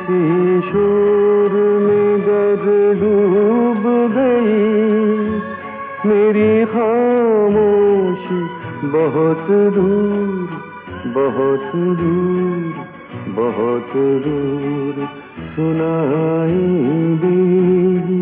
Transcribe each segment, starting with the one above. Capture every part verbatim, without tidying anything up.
किसी शोर में गर डूब गई, मेरी खामोशी बहुत दूर, बहुत दूर, बहुत दूर सुनाई देगी।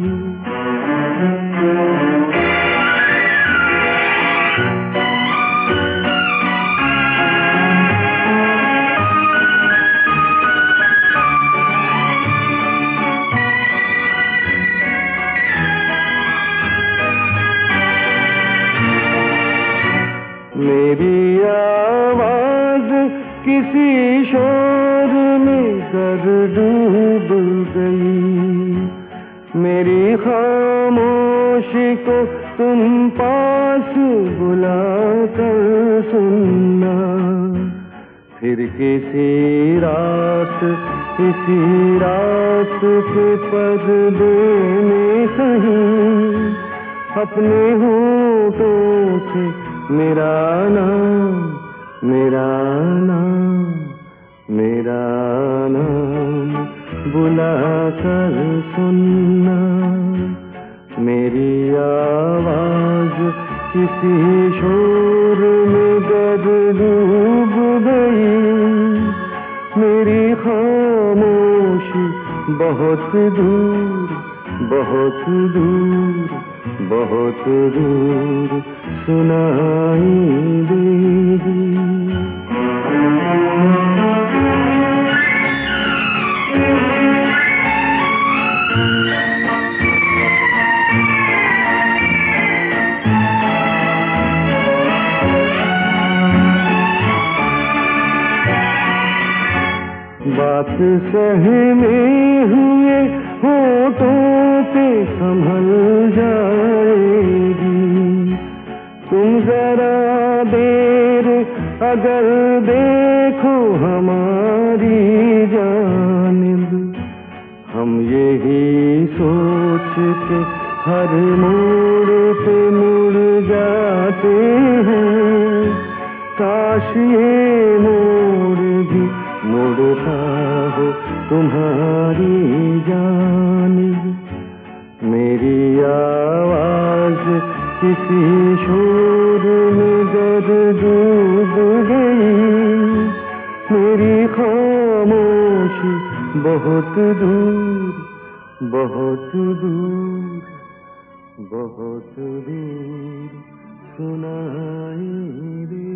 मेरी आवाज किसी शोर में कर डूब गई, मेरी खामोशी को तुम पास बुलाकर सुनना, फिर किसी रात इसी रात के पर्दे में कहीं अपने होठों से मेरा नाम, मेरा नाम, मेरा नाम बुला कर सुनना। मेरी आवाज किसी शोर में गर डूब गई, मेरी खामोशी बहुत दूर, बहुत दूर, बहुत दूर सुनाई देगी। बात सहमे हुए होठों पे संभल जाएगी, तुम जरा देर अगर देखो हमारी जानिब, हम यही सोच के हर मोड़ पे मुड़ जाते हैं, काश ये मोड़ भी मुड़ता हो तुम्हारी जानिब। मेरी आवाज किसी शोर में गर डूब गई, मेरी खामोशी बहुत दूर, बहुत दूर, बहुत दूर सुनाई दे।